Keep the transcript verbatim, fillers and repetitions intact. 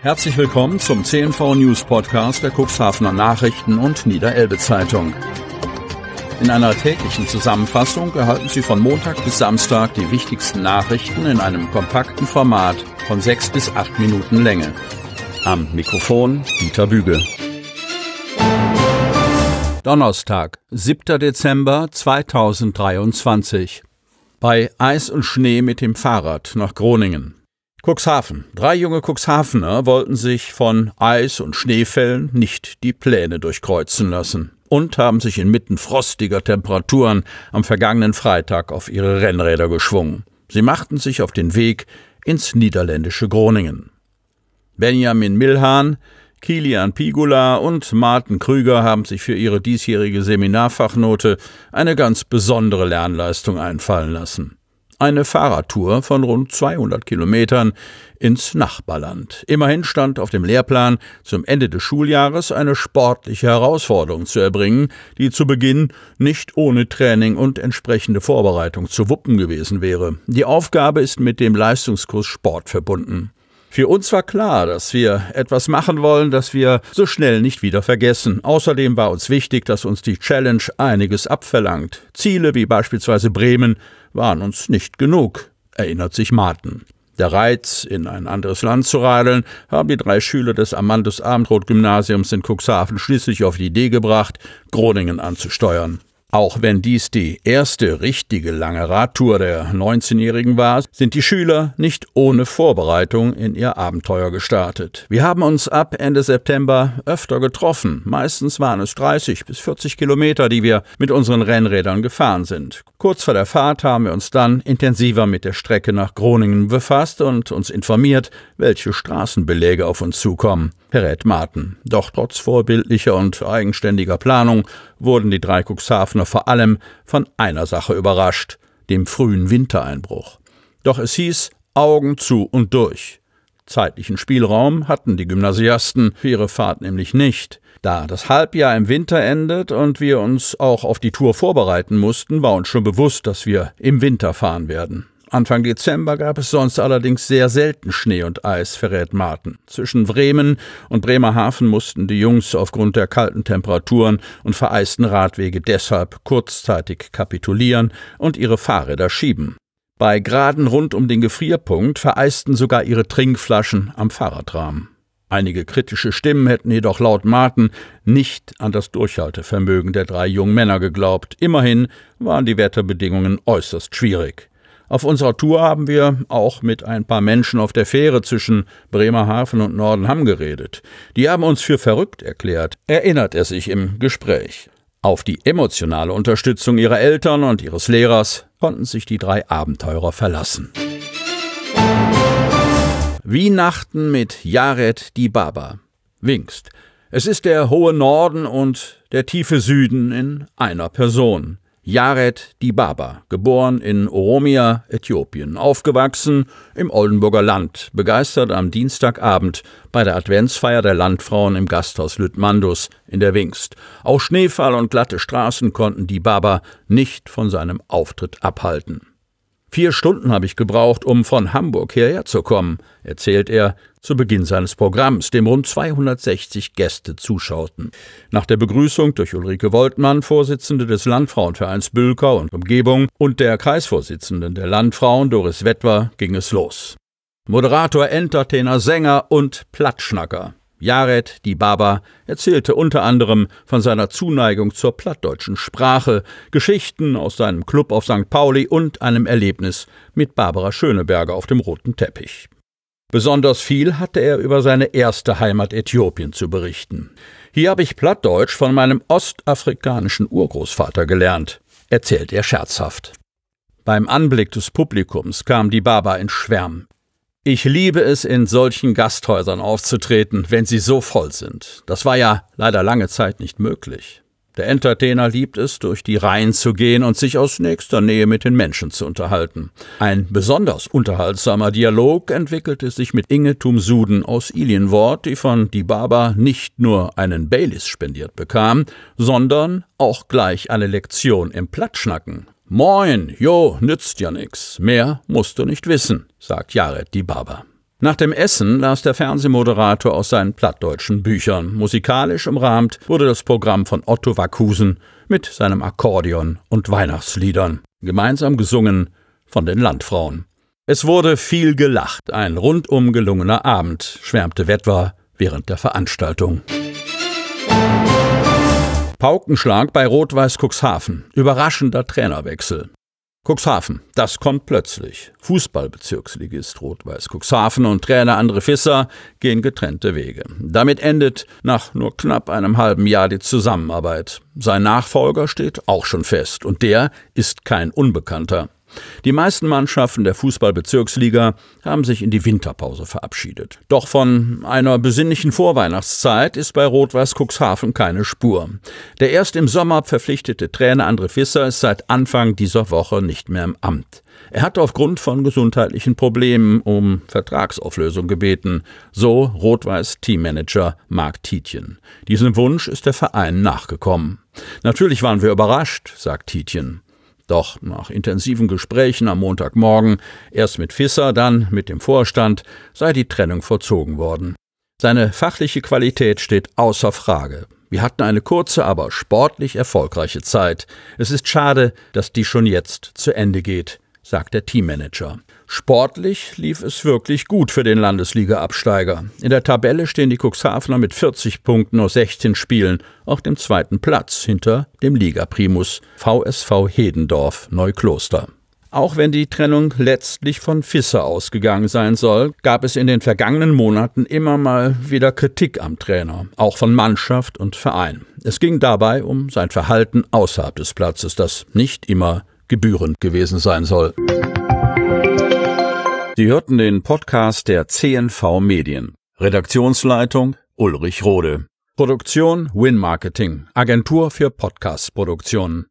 Herzlich willkommen zum C N V News Podcast der Cuxhavener Nachrichten und Niederelbe Zeitung. In einer täglichen Zusammenfassung erhalten Sie von Montag bis Samstag die wichtigsten Nachrichten in einem kompakten Format von sechs bis acht Minuten Länge. Am Mikrofon Dieter Büge. Donnerstag, siebter Dezember zweitausenddreiundzwanzig. Bei Eis und Schnee mit dem Fahrrad nach Groningen. Cuxhaven. Drei junge Cuxhavener wollten sich von Eis- und Schneefällen nicht die Pläne durchkreuzen lassen und haben sich inmitten frostiger Temperaturen am vergangenen Freitag auf ihre Rennräder geschwungen. Sie machten sich auf den Weg ins niederländische Groningen. Benjamin Milhan, Kilian Pigula und Martin Krüger haben sich für ihre diesjährige Seminarfachnote eine ganz besondere Lernleistung einfallen lassen. Eine Fahrradtour von rund zweihundert Kilometern ins Nachbarland. Immerhin stand auf dem Lehrplan, zum Ende des Schuljahres eine sportliche Herausforderung zu erbringen, die zu Beginn nicht ohne Training und entsprechende Vorbereitung zu wuppen gewesen wäre. Die Aufgabe ist mit dem Leistungskurs Sport verbunden. Für uns war klar, dass wir etwas machen wollen, das wir so schnell nicht wieder vergessen. Außerdem war uns wichtig, dass uns die Challenge einiges abverlangt. Ziele wie beispielsweise Bremen waren uns nicht genug, erinnert sich Martin. Der Reiz, in ein anderes Land zu radeln, haben die drei Schüler des Amandus-Abendroth-Gymnasiums in Cuxhaven schließlich auf die Idee gebracht, Groningen anzusteuern. Auch wenn dies die erste richtige lange Radtour der neunzehnjährigen war, sind die Schüler nicht ohne Vorbereitung in ihr Abenteuer gestartet. Wir haben uns ab Ende September öfter getroffen. Meistens waren es dreißig bis vierzig Kilometer, die wir mit unseren Rennrädern gefahren sind. Kurz vor der Fahrt haben wir uns dann intensiver mit der Strecke nach Groningen befasst und uns informiert, welche Straßenbeläge auf uns zukommen, verrät Martin. Doch trotz vorbildlicher und eigenständiger Planung wurden die drei Cuxhavener vor allem von einer Sache überrascht, dem frühen Wintereinbruch. Doch es hieß Augen zu und durch. Zeitlichen Spielraum hatten die Gymnasiasten für ihre Fahrt nämlich nicht. Da das Halbjahr im Winter endet und wir uns auch auf die Tour vorbereiten mussten, war uns schon bewusst, dass wir im Winter fahren werden. Anfang Dezember gab es sonst allerdings sehr selten Schnee und Eis, verrät Martin. Zwischen Bremen und Bremerhaven mussten die Jungs aufgrund der kalten Temperaturen und vereisten Radwege deshalb kurzzeitig kapitulieren und ihre Fahrräder schieben. Bei Graden rund um den Gefrierpunkt vereisten sogar ihre Trinkflaschen am Fahrradrahmen. Einige kritische Stimmen hätten jedoch laut Martin nicht an das Durchhaltevermögen der drei jungen Männer geglaubt. Immerhin waren die Wetterbedingungen äußerst schwierig. Auf unserer Tour haben wir auch mit ein paar Menschen auf der Fähre zwischen Bremerhaven und Nordenham geredet. Die haben uns für verrückt erklärt, erinnert er sich im Gespräch. Auf die emotionale Unterstützung ihrer Eltern und ihres Lehrers konnten sich die drei Abenteurer verlassen. Weihnachten mit Jared Dibaba. Wingst. Es ist der hohe Norden und der tiefe Süden in einer Person. Jared Dibaba, geboren in Oromia, Äthiopien, aufgewachsen im Oldenburger Land, begeistert am Dienstagabend bei der Adventsfeier der Landfrauen im Gasthaus Lüttmandus in der Wingst. Auch Schneefall und glatte Straßen konnten Dibaba nicht von seinem Auftritt abhalten. Vier Stunden habe ich gebraucht, um von Hamburg hierher zu kommen, erzählt er zu Beginn seines Programms, dem rund zweihundertsechzig Gäste zuschauten. Nach der Begrüßung durch Ulrike Woltmann, Vorsitzende des Landfrauenvereins Bülkau und Umgebung, und der Kreisvorsitzenden der Landfrauen, Doris Wettwer, ging es los. Moderator, Entertainer, Sänger und Plattschnacker. Jared Dibaba erzählte unter anderem von seiner Zuneigung zur plattdeutschen Sprache, Geschichten aus seinem Club auf Sankt Pauli und einem Erlebnis mit Barbara Schöneberger auf dem roten Teppich. Besonders viel hatte er über seine erste Heimat Äthiopien zu berichten. Hier habe ich Plattdeutsch von meinem ostafrikanischen Urgroßvater gelernt, erzählt er scherzhaft. Beim Anblick des Publikums kam Dibaba in Schwärmen. Ich liebe es, in solchen Gasthäusern aufzutreten, wenn sie so voll sind. Das war ja leider lange Zeit nicht möglich. Der Entertainer liebt es, durch die Reihen zu gehen und sich aus nächster Nähe mit den Menschen zu unterhalten. Ein besonders unterhaltsamer Dialog entwickelte sich mit Inge Tumsuden aus Ilienwort, die von Dibaba nicht nur einen Baileys spendiert bekam, sondern auch gleich eine Lektion im Plattschnacken. Moin, jo, nützt ja nix. Mehr musst du nicht wissen, sagt Jared Dibaba. Nach dem Essen las der Fernsehmoderator aus seinen plattdeutschen Büchern. Musikalisch umrahmt wurde das Programm von Otto Wackusen mit seinem Akkordeon und Weihnachtsliedern, gemeinsam gesungen von den Landfrauen. Es wurde viel gelacht, ein rundum gelungener Abend, schwärmte Wetwer während der Veranstaltung. Paukenschlag bei Rot-Weiß Cuxhaven, überraschender Trainerwechsel. Cuxhaven, das kommt plötzlich. Fußballbezirksligist Rot-Weiß Cuxhaven und Trainer André Visser gehen getrennte Wege. Damit endet nach nur knapp einem halben Jahr die Zusammenarbeit. Sein Nachfolger steht auch schon fest und der ist kein Unbekannter. Die meisten Mannschaften der Fußballbezirksliga haben sich in die Winterpause verabschiedet. Doch von einer besinnlichen Vorweihnachtszeit ist bei Rot-Weiß Cuxhaven keine Spur. Der erst im Sommer verpflichtete Trainer André Visser ist seit Anfang dieser Woche nicht mehr im Amt. Er hat aufgrund von gesundheitlichen Problemen um Vertragsauflösung gebeten, so Rot-Weiß-Teammanager Marc Tietjen. Diesem Wunsch ist der Verein nachgekommen. Natürlich waren wir überrascht, sagt Tietjen. Doch nach intensiven Gesprächen am Montagmorgen, erst mit Visser, dann mit dem Vorstand, sei die Trennung vollzogen worden. Seine fachliche Qualität steht außer Frage. Wir hatten eine kurze, aber sportlich erfolgreiche Zeit. Es ist schade, dass die schon jetzt zu Ende geht, sagt der Teammanager. Sportlich lief es wirklich gut für den Landesliga-Absteiger. In der Tabelle stehen die Cuxhavener mit vierzig Punkten aus sechzehn Spielen auf dem zweiten Platz hinter dem Liga-Primus V S V Hedendorf Neukloster. Auch wenn die Trennung letztlich von Visser ausgegangen sein soll, gab es in den vergangenen Monaten immer mal wieder Kritik am Trainer, auch von Mannschaft und Verein. Es ging dabei um sein Verhalten außerhalb des Platzes, das nicht immer gebührend gewesen sein soll. Sie hörten den Podcast der C N V Medien. Redaktionsleitung Ulrich Rode. Produktion Win Marketing, Agentur für Podcast-Produktionen.